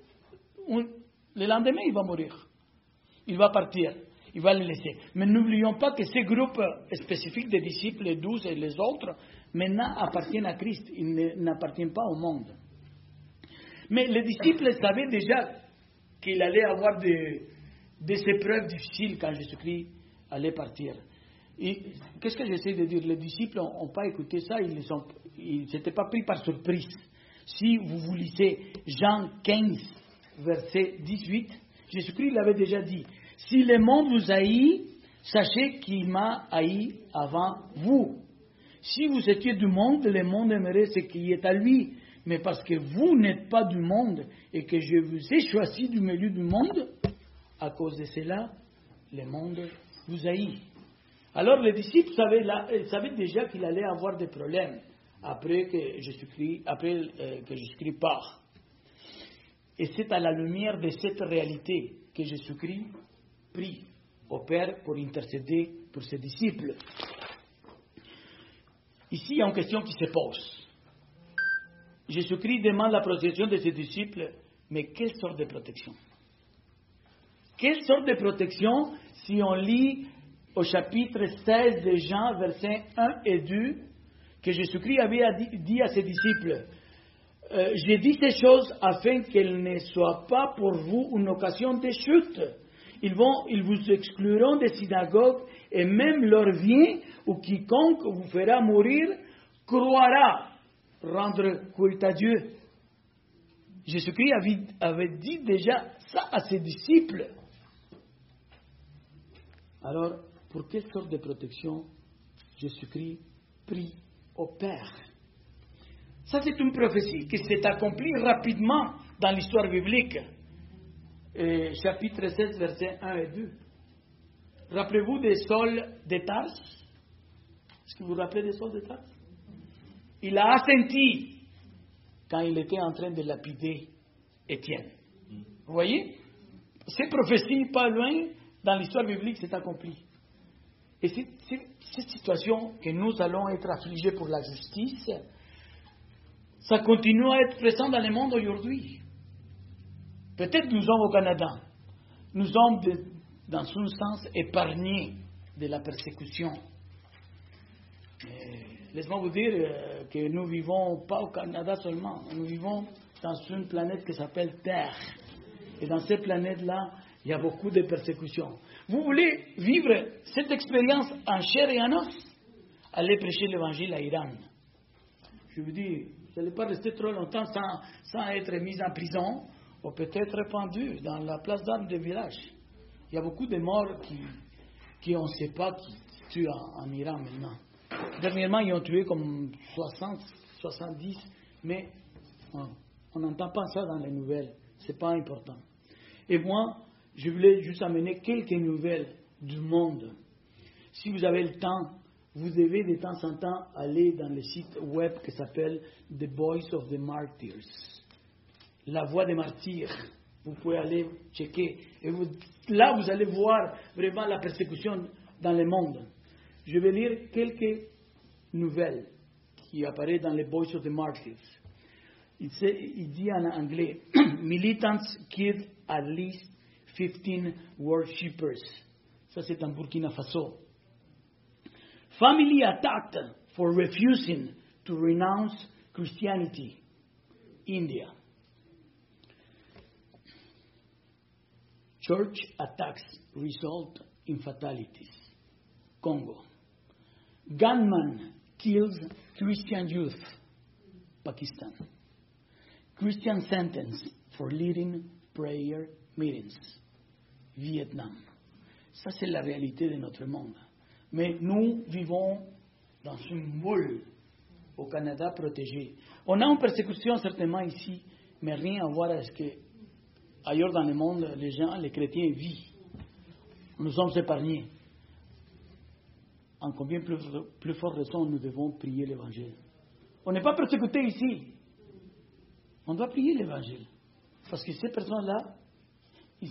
lendemain, il va mourir. Il va partir. Il va les laisser. Mais n'oublions pas que ces groupes spécifiques des disciples, les 12 et les autres, maintenant appartiennent à Christ. Ils n'appartiennent pas au monde. Mais les disciples savaient déjà qu'il allait avoir des épreuves difficiles quand Jésus-Christ allait partir. Et qu'est-ce que j'essaie de dire? Les disciples n'ont pas écouté ça, ils ne s'étaient pas pris par surprise. Si vous lisez Jean 15, verset 18, Jésus-Christ l'avait déjà dit. Si le monde vous haït, sachez qu'il m'a haï avant vous. Si vous étiez du monde, le monde aimerait ce qui est à lui. Mais parce que vous n'êtes pas du monde et que je vous ai choisi du milieu du monde, à cause de cela, le monde vous haït. Alors les disciples savaient déjà qu'il allait avoir des problèmes après que Jésus-Christ part. Et c'est à la lumière de cette réalité que Jésus-Christ prie au Père pour intercéder pour ses disciples. Ici, il y a une question qui se pose. Jésus-Christ demande la protection de ses disciples, mais quelle sorte de protection? Quelle sorte de protection si on lit au chapitre 16 de Jean, versets 1 et 2, que Jésus-Christ avait dit à ses disciples, j'ai dit ces choses afin qu'elles ne soient pas pour vous une occasion de chute. Ils vous excluront des synagogues et même leur bien ou quiconque vous fera mourir croira rendre culte à Dieu. Jésus-Christ avait dit déjà ça à ses disciples. Alors, pour quelle sorte de protection Jésus-Christ prie au Père? Ça, c'est une prophétie qui s'est accomplie rapidement dans l'histoire biblique. Chapitre 16, versets 1 et 2. Rappelez-vous des Saul de Tarse? Est-ce que vous vous rappelez des Saul de Tarse? Il a assenti quand il était en train de lapider Étienne. Vous voyez? Ces prophéties, pas loin, dans l'histoire biblique, s'est accomplie. Et c'est cette situation que nous allons être affligés pour la justice, ça continue à être présent dans le monde aujourd'hui. Peut-être nous sommes au Canada. Nous sommes, dans un sens, épargnés de la persécution. Laisse-moi vous dire que nous ne vivons pas au Canada seulement. Nous vivons dans une planète qui s'appelle Terre. Et dans cette planète-là, il y a beaucoup de persécutions. Vous voulez vivre cette expérience en chair et en os? Allez prêcher l'évangile à Iran. Je vous dis, vous n'allez pas rester trop longtemps sans être mis en prison ou peut-être pendu dans la place d'armes du village. Il y a beaucoup de morts qui on ne sait pas qui tuent en Iran maintenant. Dernièrement, ils ont tué comme 60, 70, mais on n'entend pas ça dans les nouvelles. Ce n'est pas important. Et moi, je voulais juste amener quelques nouvelles du monde. Si vous avez le temps, vous devez de temps en temps aller dans le site web qui s'appelle The Voice of the Martyrs. La voix des martyrs. Vous pouvez aller checker. Et là, vous allez voir vraiment la persécution dans le monde. Je vais lire quelques nouvelles qui apparaissent dans The Voice of the Martyrs. Il dit en anglais, Militants killed at least 15 worshippers. Ça, c'est en Burkina Faso. Family attacked for refusing to renounce Christianity. India. Church attacks result in fatalities. Congo. Gunman kills Christian youth. Pakistan. Christian sentence for leading prayer meetings. Vietnam. Ça, c'est la réalité de notre monde. Mais nous vivons dans une bulle au Canada protégé. On a une persécution certainement ici, mais rien à voir avec ce que ailleurs dans le monde, les gens, les chrétiens vivent. Nous sommes épargnés. En combien plus forte raison nous devons prier l'Évangile. On n'est pas persécuté ici. On doit prier l'Évangile. Parce que ces personnes-là, ils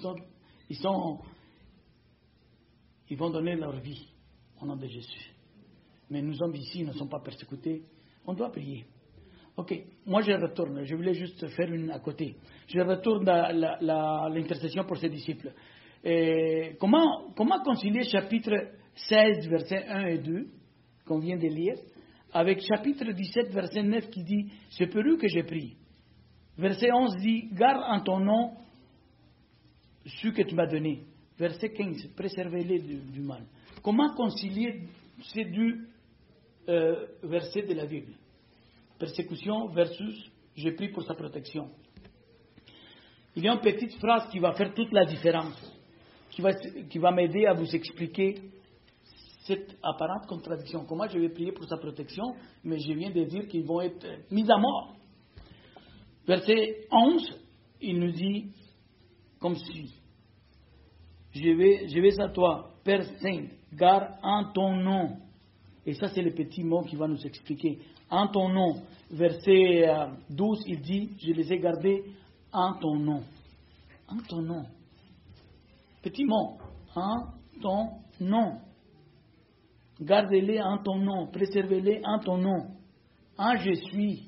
vont donner leur vie au nom de Jésus. Mais nous sommes ici, nous ne sommes pas persécutés. On doit prier. Ok, moi je retourne. Je voulais juste faire une à côté. Je retourne à l'intercession pour ses disciples. Comment concilier chapitre 16, versets 1 et 2, qu'on vient de lire, avec chapitre 17, verset 9 qui dit « C'est pour eux que j'ai pris ». Verset 11 dit « Garde en ton nom ce que tu m'as donné ». Verset 15 « Préservez-les du mal ». Comment concilier ces deux versets de la Bible? Persécution versus « J'ai pris pour sa protection ». Il y a une petite phrase qui va faire toute la différence, qui va m'aider à vous expliquer cette apparente contradiction. Comment je vais prier pour sa protection, mais je viens de dire qu'ils vont être mis à mort. Verset 11, il nous dit comme suit. Je vais à toi, Père Saint, garde en ton nom. Et ça, c'est le petit mot qui va nous expliquer. En ton nom. Verset 12, il dit, je les ai gardés en ton nom. En ton nom. Petit mot. En ton nom. Gardez-les en ton nom. Préservez-les en ton nom. En je suis.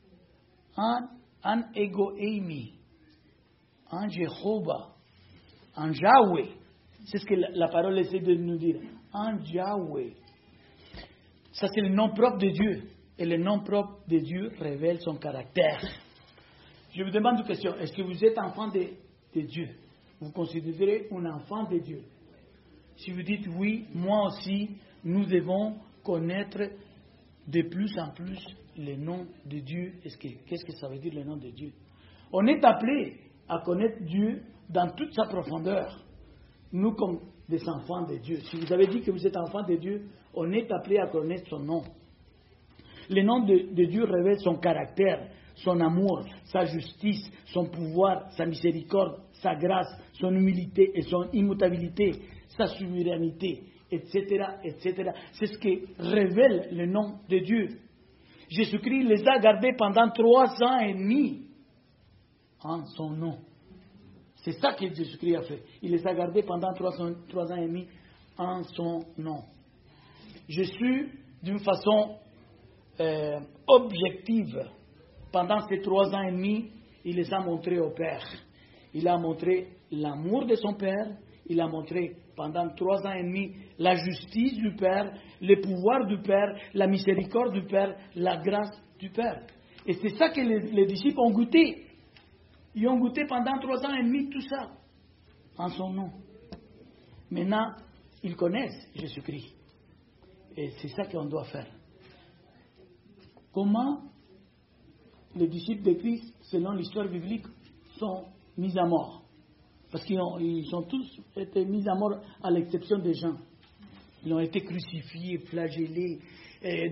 En ego eimi. En Jéhovah. En Yahweh. C'est ce que la parole essaie de nous dire. En Yahweh. Ça, c'est le nom propre de Dieu. Et le nom propre de Dieu révèle son caractère. Je vous demande une question. Est-ce que vous êtes enfant de Dieu? Vous considérez un enfant de Dieu? Si vous dites oui, moi aussi, nous devons connaître de plus en plus le nom de Dieu. Qu'est-ce que ça veut dire le nom de Dieu? On est appelé à connaître Dieu dans toute sa profondeur. Nous, comme des enfants de Dieu. Si vous avez dit que vous êtes enfant de Dieu, on est appelé à connaître son nom. Le nom de Dieu révèle son caractère, son amour, sa justice, son pouvoir, sa miséricorde, sa grâce, son humilité et son immutabilité, sa souveraineté, etc., etc. C'est ce que révèle le nom de Dieu. Jésus-Christ les a gardés pendant 3 ans et demi en son nom. C'est ça que Jésus-Christ a fait. Il les a gardés pendant 3 ans et demi en son nom. Jésus, d'une façon objective, pendant ces 3 ans et demi, il les a montrés au Père. Il a montré l'amour de son Père. Il a montré pendant 3 ans et demi la justice du Père, le pouvoir du Père, la miséricorde du Père, la grâce du Père. Et c'est ça que les disciples ont goûté. Ils ont goûté pendant 3 ans et demi tout ça, en son nom. Maintenant, ils connaissent Jésus-Christ. Et c'est ça qu'on doit faire. Comment les disciples de Christ, selon l'histoire biblique, sont mis à mort? Parce qu'ils ont tous été mis à mort à l'exception des gens. Ils ont été crucifiés, flagellés,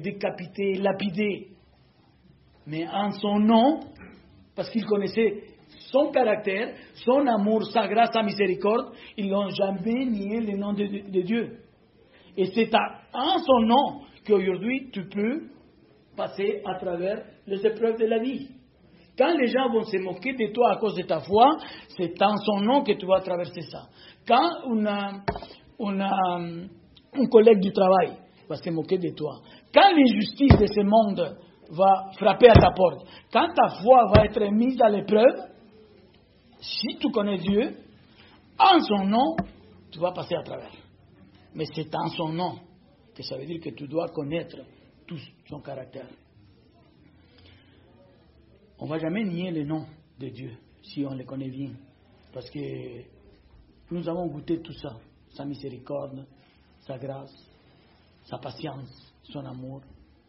décapités, lapidés. Mais en son nom, parce qu'ils connaissaient son caractère, son amour, sa grâce, sa miséricorde, ils n'ont jamais nié le nom de Dieu. Et c'est en son nom qu'aujourd'hui tu peux passer à travers les épreuves de la vie. Quand les gens vont se moquer de toi à cause de ta foi, c'est en son nom que tu vas traverser ça. Quand un collègue du travail va se moquer de toi, quand l'injustice de ce monde va frapper à ta porte, quand ta foi va être mise à l'épreuve, si tu connais Dieu, en son nom, tu vas passer à travers. Mais c'est en son nom que ça veut dire que tu dois connaître tout son caractère. On ne va jamais nier le nom de Dieu si on le connaît bien. Parce que nous avons goûté tout ça. Sa miséricorde, sa grâce, sa patience, son amour.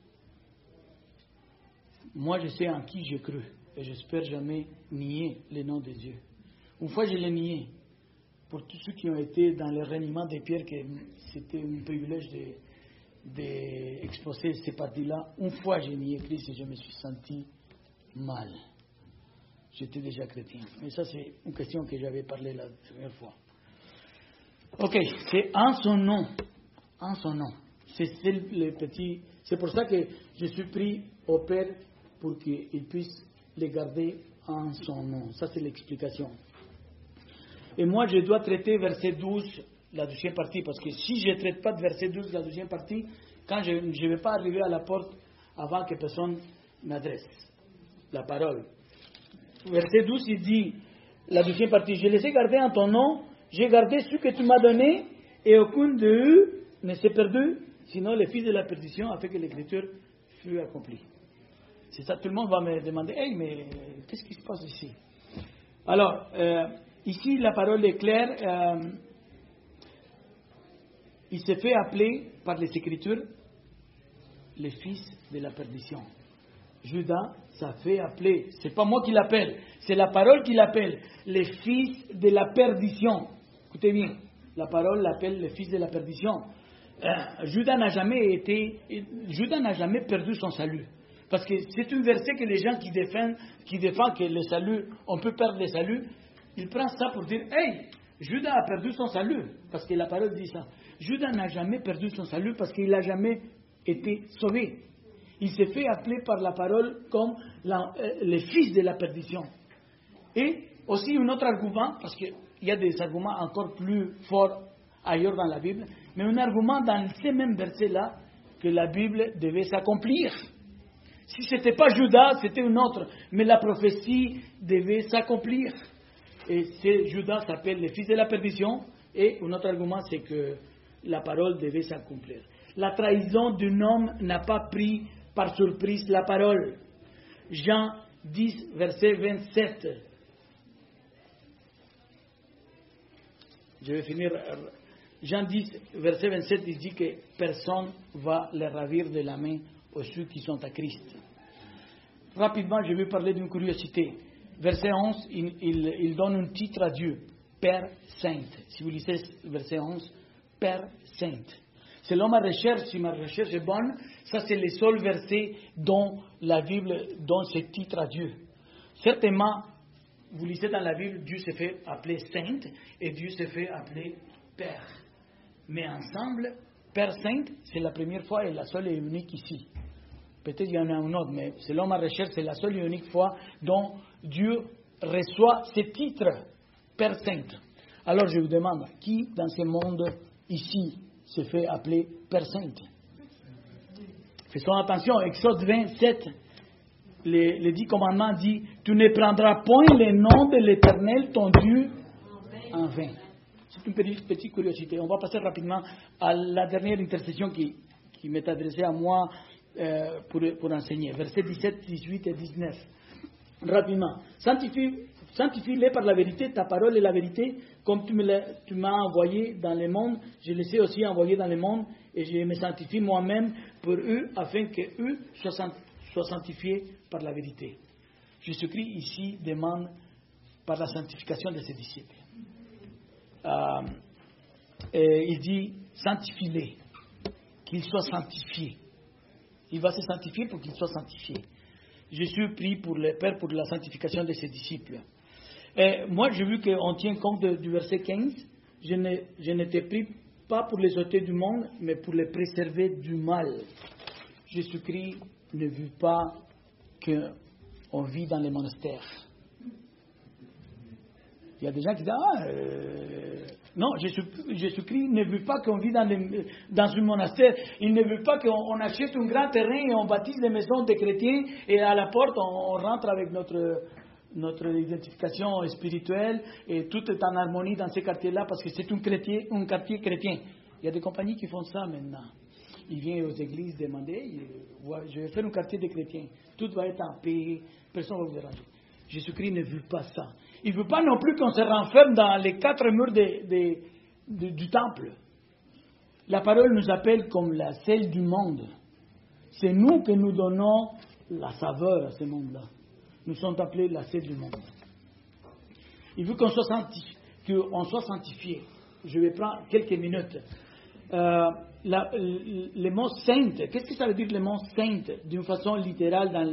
Moi, je sais en qui j'ai cru. Et j'espère jamais nier le nom de Dieu. Une fois, je l'ai nié. Pour tous ceux qui ont été dans le reniement des pierres, que c'était un privilège d'exposer ces parties-là. Une fois, j'ai nié Christ et je me suis senti mal. J'étais déjà chrétien. Mais ça, c'est une question que j'avais parlé la première fois. Ok, c'est en son nom. En son nom. C'est le petit. C'est pour ça que je suis pris au Père pour qu'il puisse les garder en son nom. Ça, c'est l'explication. Et moi, je dois traiter verset 12, la deuxième partie, parce que si je ne traite pas de verset 12, la deuxième partie, quand je ne vais pas arriver à la porte avant que personne m'adresse la parole. Verset 12, il dit, la deuxième partie, je les ai gardés en ton nom, j'ai gardé ce que tu m'as donné, et aucun d'eux ne s'est perdu, sinon le fils de la perdition a fait que l'écriture fut accomplie. C'est ça, tout le monde va me demander, hey, mais qu'est-ce qui se passe ici? Alors, ici, la parole est claire. Il s'est fait appeler par les Écritures le fils de la perdition. Judas s'est fait appeler. C'est pas moi qui l'appelle, c'est la parole qui l'appelle le fils de la perdition. Écoutez bien, la parole l'appelle le fils de la perdition. Judas n'a jamais perdu son salut. Parce que c'est un verset que les gens qui défendent que le salut, on peut perdre le salut, ils prennent ça pour dire, hey, Judas a perdu son salut, parce que la parole dit ça. Judas n'a jamais perdu son salut parce qu'il n'a jamais été sauvé. Il s'est fait appeler par la parole comme le fils de la perdition. Et aussi un autre argument, parce qu'il y a des arguments encore plus forts ailleurs dans la Bible, mais un argument dans ces mêmes versets-là, que la Bible devait s'accomplir. Si ce n'était pas Judas, c'était un autre, mais la prophétie devait s'accomplir. Et Judas s'appelle le fils de la perdition, et un autre argument, c'est que la parole devait s'accomplir. La trahison d'un homme n'a pas pris par surprise la parole. Jean 10, verset 27. Je vais finir. Jean 10, verset 27, il dit que personne ne va les ravir de la main aux ceux qui sont à Christ. Rapidement, je vais parler d'une curiosité. Verset 11, il donne un titre à Dieu, Père Saint. Si vous lisez verset 11, Père Saint. Selon ma recherche, si ma recherche est bonne, ça c'est le seul verset dont la Bible donne ce titre à Dieu. Certainement, vous lisez dans la Bible, Dieu s'est fait appeler Saint et Dieu s'est fait appeler Père. Mais ensemble, Père Saint, c'est la première fois et la seule et unique ici. Peut-être qu'il y en a un autre, mais selon ma recherche, c'est la seule et unique fois dont Dieu reçoit ce titre, Père Saint. Alors je vous demande, qui dans ce monde ici se fait appeler Père Saint? Faisons attention, Exode 27, les 10 commandements dit, tu ne prendras point le nom de l'Éternel, ton Dieu, en vain. C'est une petite curiosité. On va passer rapidement à la dernière intercession qui m'est adressée à moi pour enseigner. Versets 17, 18 et 19. Rapidement. Sanctifie-les par la vérité, ta parole est la vérité, comme tu m'as envoyé dans le monde, je les ai aussi envoyés dans le monde, et je me sanctifie moi-même pour eux, afin qu'eux soient sanctifiés par la vérité. Jésus-Christ ici demande par la sanctification de ses disciples. Il dit, sanctifie-les, qu'ils soient sanctifiés. Il va se sanctifier pour qu'ils soient sanctifiés. Jésus prie pour le Père pour la sanctification de ses disciples. Et moi, j'ai vu qu'on tient compte du verset 15. Je n'étais pris pas pour les ôter du monde, mais pour les préserver du mal. Jésus-Christ ne veut pas qu'on vit dans les monastères. Il y a des gens qui disent non, Jésus-Christ ne veut pas qu'on vit dans un monastère. Il ne veut pas qu'on achète un grand terrain et on bâtisse des maisons des chrétiens et à la porte on rentre avec notre identification spirituelle et tout est en harmonie dans ces quartiers-là parce que c'est un quartier chrétien. Il y a des compagnies qui font ça maintenant. Ils viennent aux églises demander, je vais faire un quartier des chrétiens. Tout va être en paix, personne ne va vous déranger. Jésus-Christ ne veut pas ça. Il ne veut pas non plus qu'on se renferme dans les 4 murs du temple. La parole nous appelle comme la sel du monde. C'est nous que nous donnons la saveur à ce monde-là. Nous sommes appelés la sel du monde. Il veut qu'on soit sanctifié. Je vais prendre quelques minutes. Le mot sainte, qu'est-ce que ça veut dire le mot sainte d'une façon littérale dans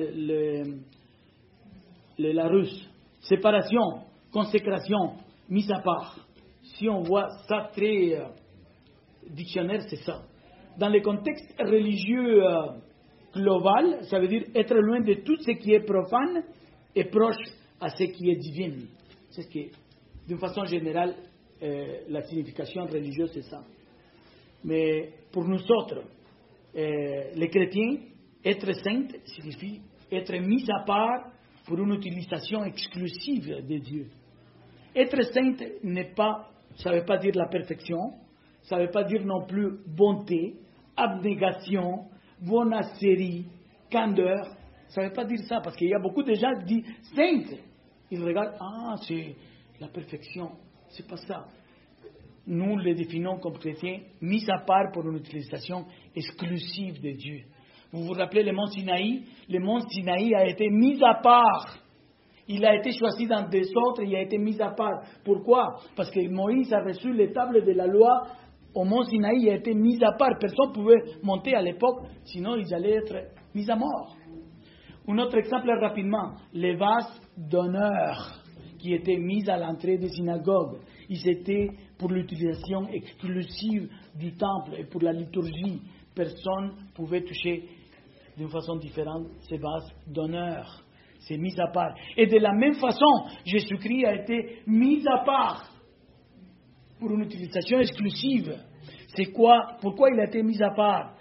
la russe? Séparation, consécration, mise à part. Si on voit ça très dictionnaire, c'est ça. Dans le contexte religieux global, ça veut dire être loin de tout ce qui est profane et proche à ce qui est divin. C'est ce qui est, d'une façon générale, la signification religieuse, c'est ça. Mais pour nous autres, les chrétiens, être saint signifie être mis à part pour une utilisation exclusive de Dieu. Être sainte ça ne veut pas dire la perfection, ça ne veut pas dire non plus bonté, abnégation, bonacérie, candeur. Ça ne veut pas dire ça, parce qu'il y a beaucoup de gens qui disent sainte. Ils regardent, c'est la perfection. C'est pas ça. Nous les définissons comme chrétiens, mis à part pour une utilisation exclusive de Dieu. Vous vous rappelez le mont Sinaï? Le mont Sinaï a été mis à part. Il a été choisi dans des autres, il a été mis à part. Pourquoi? Parce que Moïse a reçu les tables de la loi au mont Sinaï, il a été mis à part. Personne ne pouvait monter à l'époque, sinon ils allaient être mis à mort. Un autre exemple rapidement, les vases d'honneur qui étaient mis à l'entrée des synagogues. Ils étaient pour l'utilisation exclusive du temple et pour la liturgie. Personne ne pouvait toucher d'une façon différente ces vases d'honneur. C'est mis à part. Et de la même façon, Jésus-Christ a été mis à part pour une utilisation exclusive. C'est quoi? Pourquoi il a été mis à part?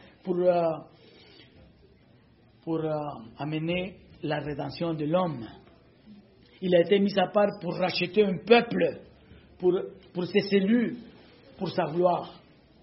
Pour amener la rédemption de l'homme. Il a été mis à part pour racheter un peuple, pour ses élus, pour sa gloire.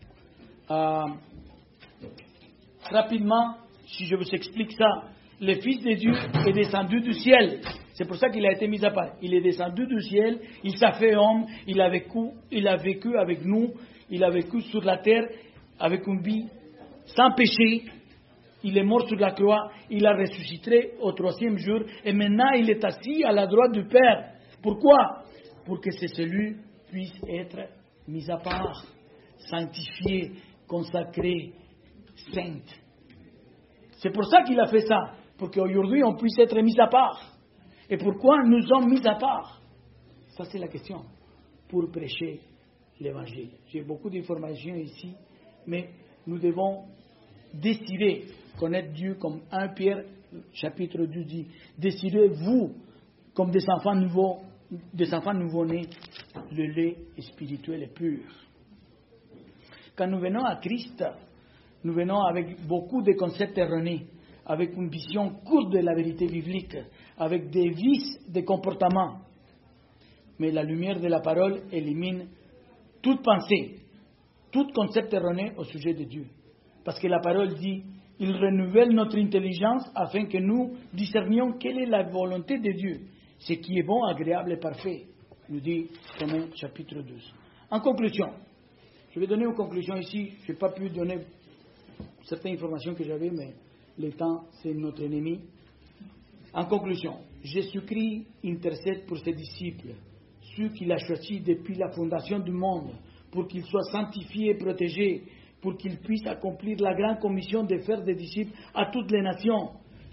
Rapidement, si je vous explique ça, le Fils de Dieu est descendu du ciel. C'est pour ça qu'il a été mis à part. Il est descendu du ciel, il s'est fait homme, il a vécu avec nous, il a vécu sur la terre avec une vie sans péché. Il est mort sur la croix, il a ressuscité au 3e jour, et maintenant il est assis à la droite du Père. Pourquoi? Pour que ces celui puisse être mis à part, sanctifié, consacré, sainte. C'est pour ça qu'il a fait ça, pour qu'aujourd'hui on puisse être mis à part. Et pourquoi nous sommes mis à part? Ça c'est la question. Pour prêcher l'évangile. J'ai beaucoup d'informations ici, mais nous devons décider connaître Dieu comme 1 Pierre chapitre 2 dit. Décidez vous comme des enfants nouveau-nés, le lait spirituel est pur. Quand nous venons à Christ, nous venons avec beaucoup de concepts erronés, avec une vision courte de la vérité biblique, avec des vices de comportement. Mais la lumière de la parole élimine toute pensée, tout concept erroné au sujet de Dieu. Parce que la parole dit, il renouvelle notre intelligence afin que nous discernions quelle est la volonté de Dieu, ce qui est bon, agréable et parfait, nous dit Romains chapitre 12. En conclusion, je vais donner une conclusion ici. Je n'ai pas pu donner certaines informations que j'avais, mais le temps, c'est notre ennemi. En conclusion, Jésus-Christ intercède pour ses disciples, ceux qu'il a choisis depuis la fondation du monde, pour qu'ils soient sanctifiés et protégés, pour qu'ils puissent accomplir la grande commission de faire des disciples à toutes les nations.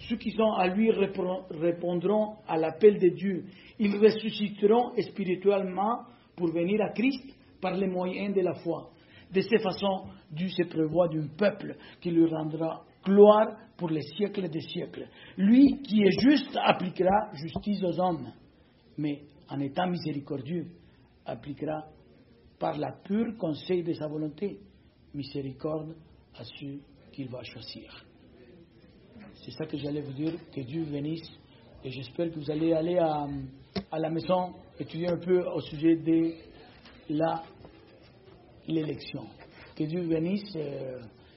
Ceux qui sont à lui répondront à l'appel de Dieu. Ils ressusciteront spirituellement pour venir à Christ par les moyens de la foi. De cette façon, Dieu se prévoit d'un peuple qui lui rendra gloire pour les siècles des siècles. Lui qui est juste appliquera justice aux hommes, mais en étant miséricordieux, appliquera par la pure conseil de sa volonté miséricorde à ceux qu'il va choisir. C'est ça que j'allais vous dire, que Dieu bénisse, et j'espère que vous allez aller à la maison étudier un peu au sujet de l'élection. Que Dieu bénisse.